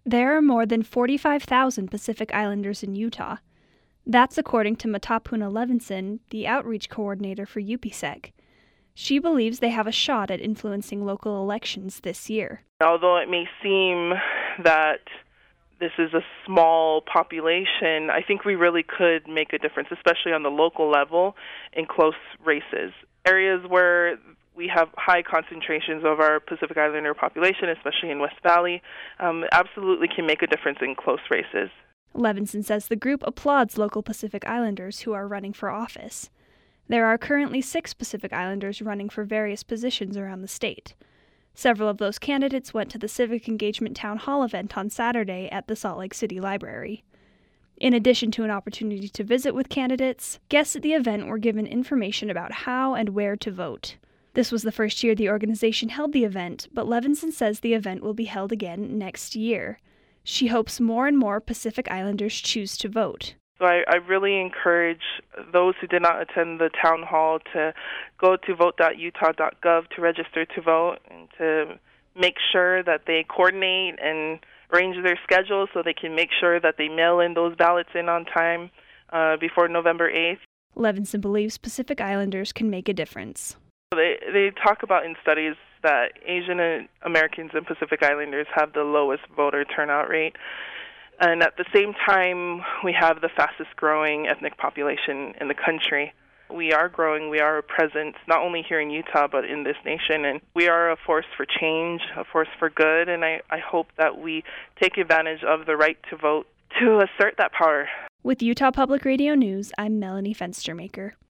There are more than 45,000 Pacific Islanders in Utah. That's according to Matapuna Levinson, the outreach coordinator for UPSEC. She believes they have a shot at influencing local elections this year. Although it may seem that this is a small population, I think we really could make a difference, especially on the local level in close races. Areas where we have high concentrations of our Pacific Islander population, especially in West Valley, absolutely can make a difference in close races. Levinson says the group applauds local Pacific Islanders who are running for office. There are currently 6 Pacific Islanders running for various positions around the state. Several of those candidates went to the Civic Engagement Town Hall event on Saturday at the Salt Lake City Library. In addition to an opportunity to visit with candidates, guests at the event were given information about how and where to vote. This was the first year the organization held the event, but Levinson says the event will be held again next year. She hopes more and more Pacific Islanders choose to vote. So I really encourage those who did not attend the town hall to go to vote.utah.gov to register to vote and to make sure that they coordinate and arrange their schedules so they can make sure that they mail in those ballots in on time before November 8th. Levinson believes Pacific Islanders can make a difference. They talk about in studies that Asian Americans and Pacific Islanders have the lowest voter turnout rate. And at the same time, we have the fastest growing ethnic population in the country. We are growing, we are a presence, not only here in Utah, but in this nation. And we are a force for change, a force for good. And I hope that we take advantage of the right to vote to assert that power. With Utah Public Radio News, I'm Melanie Fenstermaker.